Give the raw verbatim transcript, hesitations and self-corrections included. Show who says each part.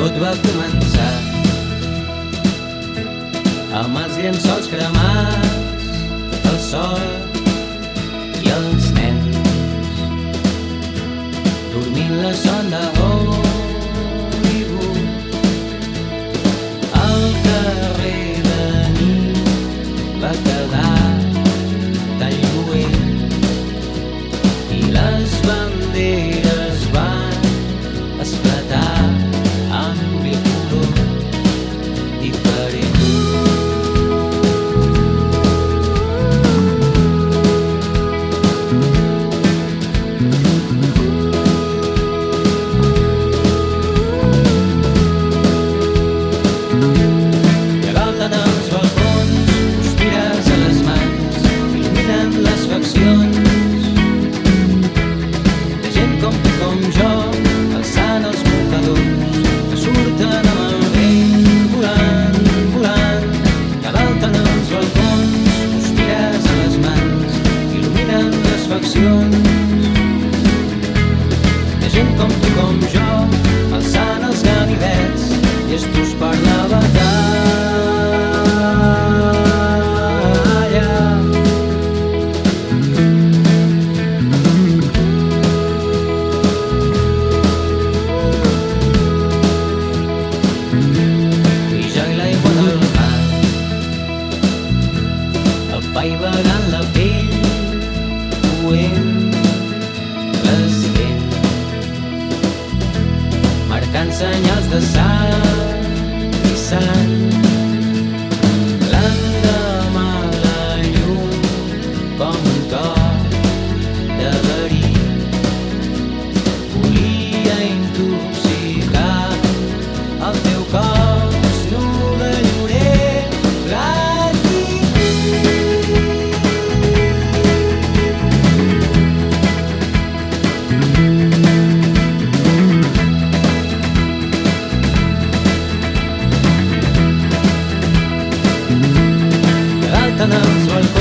Speaker 1: tot va començar amb els llençols cremats, el sol i els nens dormint la son de Hollywood. El carrer de nit va quedar tan lluent i les banderes van esclatar amb mil colors diferents. De gent com tu com jo, alçant els ganivets, llestos per la batalla. I jo i l'aigua del mar, apaivagant la pell, coent les dents, marcant senyals de sang i sang. L'endemà la llum com un toc de verí volia intoxicar el teu cos nu de llorer blanc i en els balcons